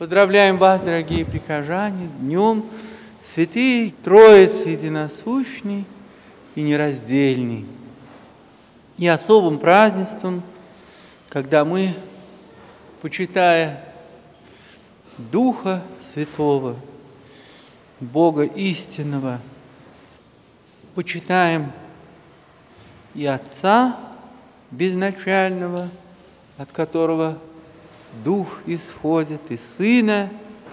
Поздравляем вас, дорогие прихожане, с Днем Святей Троицы Единосущной и Нераздельной. И особым празднеством, когда мы, почитая Духа Святого, Бога истинного, почитаем и Отца безначального, от которого Дух исходит, и Сына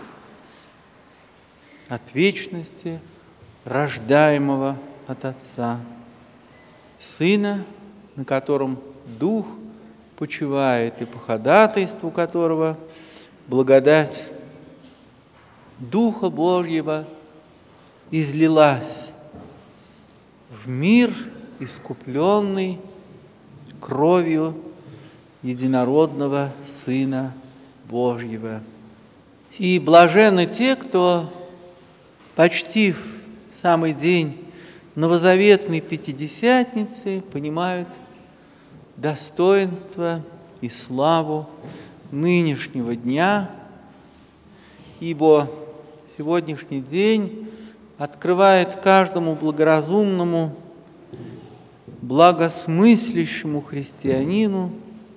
от вечности, рождаемого от Отца, Сына, на котором Дух почивает, и по ходатайству которого благодать Духа Божьего излилась в мир, искупленный кровью единородного Сына Божьего. И блаженны те, кто, почтив самый день новозаветной Пятидесятницы, понимают достоинство и славу нынешнего дня, ибо сегодняшний день открывает каждому благоразумному, благосмыслящему христианину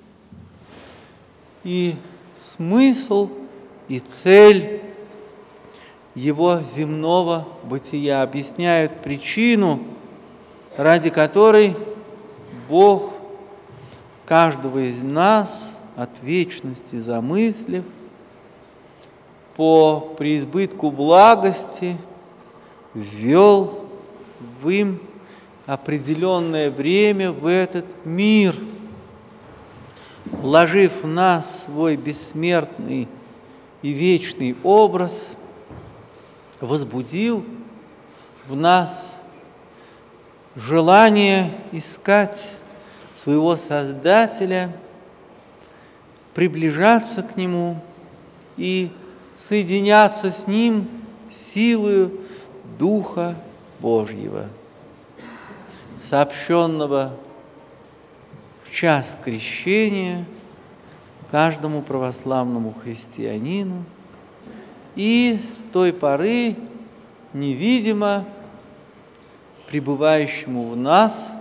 и смысл, и цель его земного бытия, объясняют причину, ради которой Бог каждого из нас от вечности замыслив, по преизбытку благости ввел в им определенное время в этот мир, вложив в нас свой бессмертный и вечный образ, возбудил в нас желание искать своего Создателя, приближаться к Нему и соединяться с Ним силою Духа Божьего, сообщенного в час крещения каждому православному христианину и с той поры невидимо пребывающему в нас,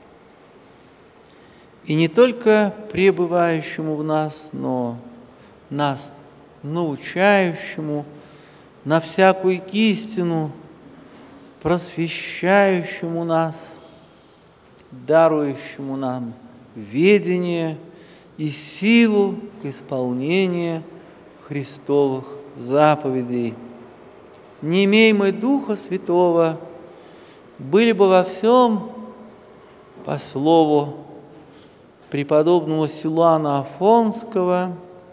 и не только пребывающему в нас, но нас научающему на всякую истину, просвещающему нас, дарующему нам ведение и силу к исполнению Христовых заповедей. Не имея мы Духа Святого, были бы во всем, по слову преподобного Силуана Афонского,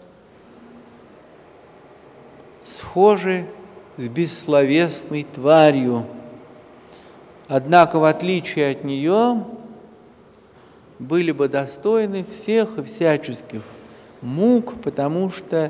схожи с бессловесной тварью. Однако, в отличие от нее, были бы достойны всех и всяческих мук, потому что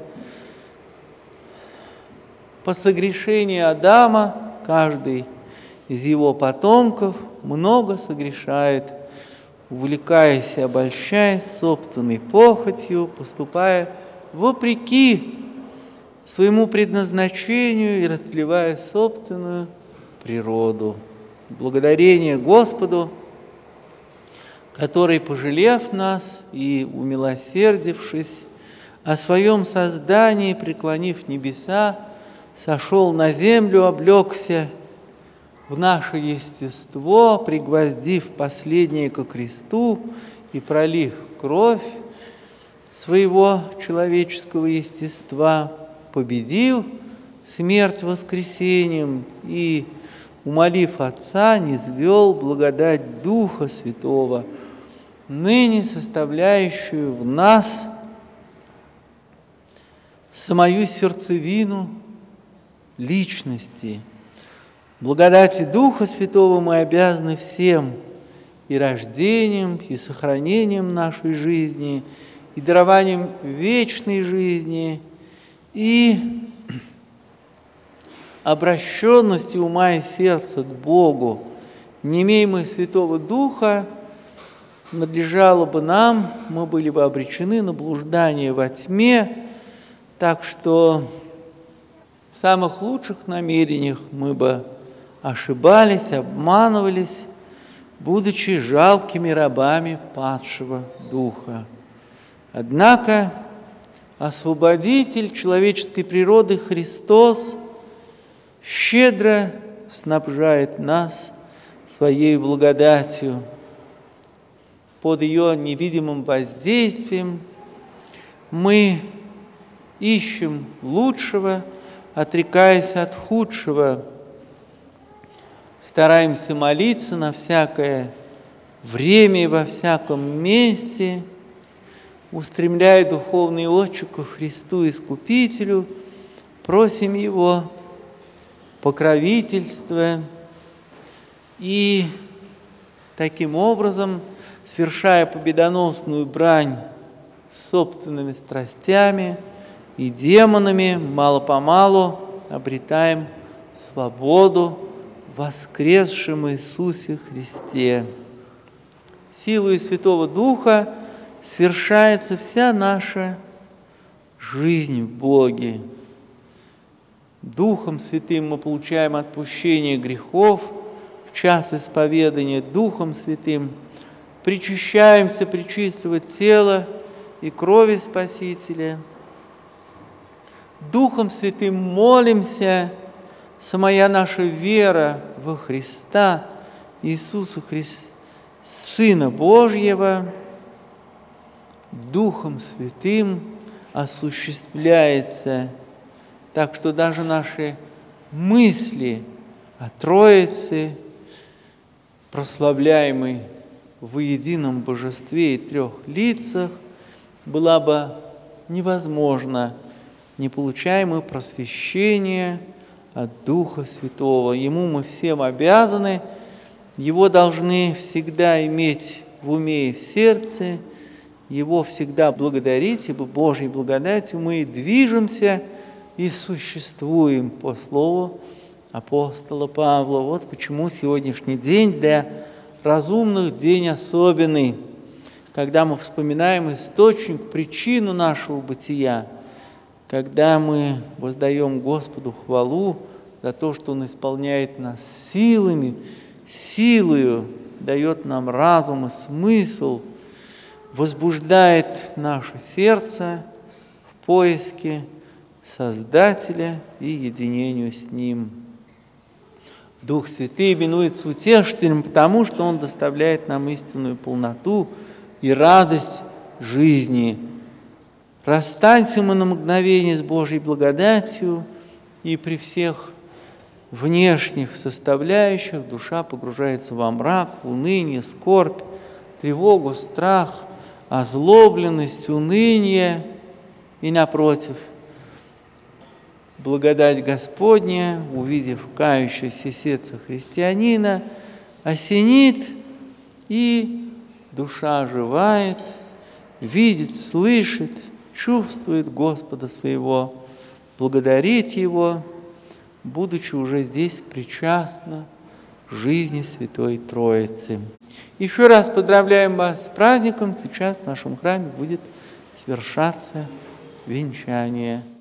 по согрешению Адама каждый из его потомков много согрешает, увлекаясь и обольщаясь собственной похотью, поступая вопреки своему предназначению и растлевая собственную природу. Благодарение Господу, который, пожалев нас и умилосердившись о своем создании, преклонив небеса, сошел на землю, облегся в наше естество, пригвоздив последнее ко кресту и пролив кровь своего человеческого естества, победил смерть воскресением и, умолив Отца, низвел благодать Духа Святого, ныне составляющую в нас самую сердцевину личности. Благодати Духа Святого мы обязаны всем, и рождением, и сохранением нашей жизни, и дарованием вечной жизни, и обращенностью ума и сердца к Богу. Не имея мы Святого Духа, надлежало бы нам, мы были бы обречены на блуждание во тьме, так что в самых лучших намерениях мы бы ошибались, обманывались, будучи жалкими рабами падшего духа. Однако Освободитель человеческой природы Христос щедро снабжает нас своей благодатью. Под ее невидимым воздействием мы ищем лучшего, отрекаясь от худшего, стараемся молиться на всякое время и во всяком месте, устремляя духовные очи ко Христу Искупителю, просим Его покровительства и таким образом, совершая победоносную брань с собственными страстями и демонами, мало-помалу обретаем свободу в воскресшем Иисусе Христе. Силою Святого Духа свершается вся наша жизнь в Боге. Духом Святым мы получаем отпущение грехов в час исповедания. Духом Святым причащаемся пречистого тела и крови Спасителя. Духом Святым молимся, самая наша вера во Христа, Иисуса Христа, Сына Божьего, Духом Святым осуществляется, так что даже наши мысли о Троице, прославляемой в едином Божестве и трех лицах, была бы невозможна, не получаем мы просвещения от Духа Святого. Ему мы всем обязаны, Его должны всегда иметь в уме и в сердце, Его всегда благодарить, ибо Божьей благодатью мы и движемся и существуем по слову апостола Павла. Вот почему сегодняшний день для разумных день особенный, когда мы вспоминаем источник, причину нашего бытия, когда мы воздаем Господу хвалу за то, что Он исполняет нас силою, дает нам разум и смысл, возбуждает наше сердце в поиске Создателя и единению с Ним. Дух Святый именуется утешителем, потому что Он доставляет нам истинную полноту и радость жизни. Расстанься мы на мгновение с Божьей благодатью, и при всех внешних составляющих душа погружается во мрак, уныние, скорбь, тревогу, страх, озлобленность, уныние. И напротив, благодать Господня, увидев кающееся сердце христианина, осенит, и душа оживает, видит, слышит, чувствует Господа своего, благодарит Его, будучи уже здесь причастна жизни Святой Троицы. Еще раз поздравляем вас с праздником. Сейчас в нашем храме будет совершаться венчание.